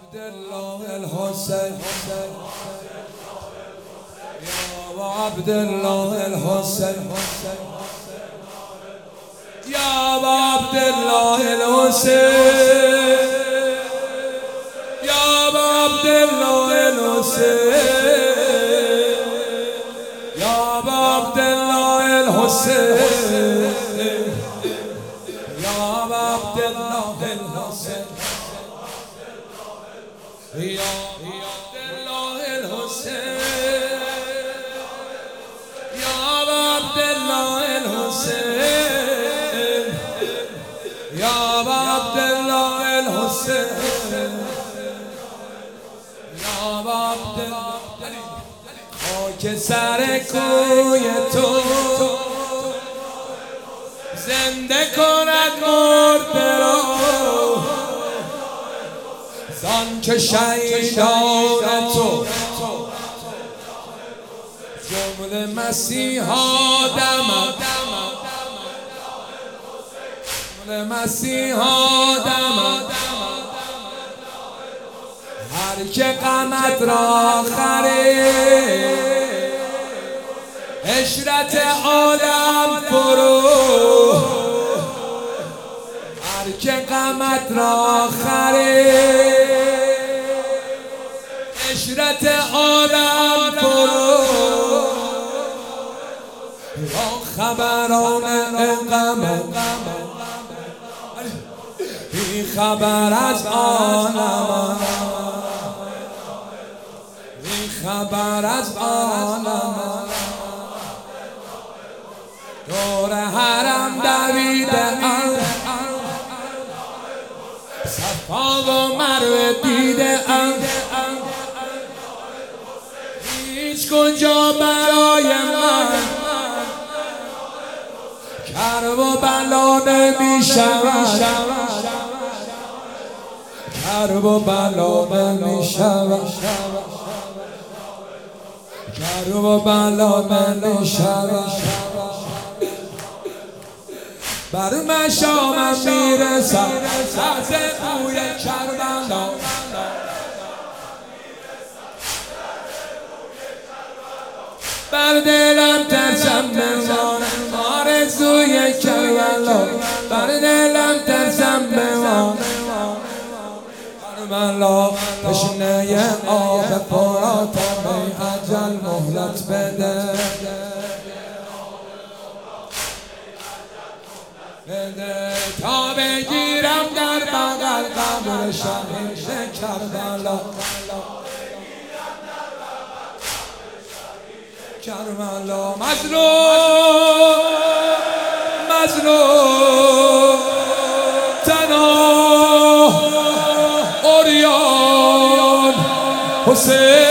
عبدالله الحسین یا عبدالله الحسین یا عبدالله الحسین یا عبدالله الحسین یا عبدالله الحسین یا عبدالله الحسین یا عبدالله الحسین یا عبدالله الحسین یا عبدالله الحسین یا عبدالله خاک سر کوی تو زنده کند مرده را زان که شهیدان تو جمله مسیحا دمد جمله مسیحا دمد هر که غمت را خرید عشرت عالم فرو هر که غمت را خرید عشرت عالم فرو با خبران غم بی خبر از عالم بی خبر از عالم دور حرم دویده صفا و مروه دیده هیچ کجا برای من کرب و بلا نمی شود کرب و بلا نمی شود کرب و بلا نمی شود بر مشامم میرسم سبز بوی کربلا بر دلم ترسم بمانم آرزوی کربلا بر دلم ترسم بمانم کربلا تشنه آب فراتم ای اجل مهلت بده تا بگیرم در بغل قبر شهید کربلا کربلا مظلوم مظلوم تنها عریان حسین